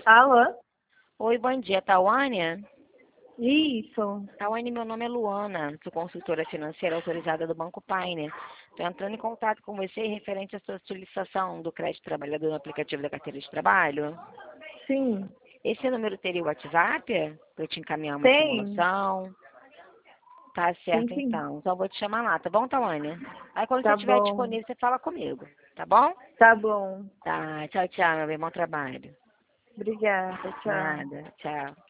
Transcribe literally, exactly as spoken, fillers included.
Alô? Oi, bom dia, Tawane? Isso. Tawane, meu nome é Luana, sou consultora financeira autorizada do Banco Pioneer. Estou entrando em contato com você referente à sua solicitação do crédito trabalhador no aplicativo da carteira de trabalho. Sim. Esse número teria o WhatsApp para eu te encaminhar uma Tem? simulação? Tá Sim, certo, sim. então. Então eu vou te chamar lá, tá bom, Tawane? Aí quando você Tá estiver bom. disponível, você fala comigo, tá bom? Tá bom. Tá, tchau, tchau, meu bem, bom trabalho. Obrigada. Tchau. Nada, tchau.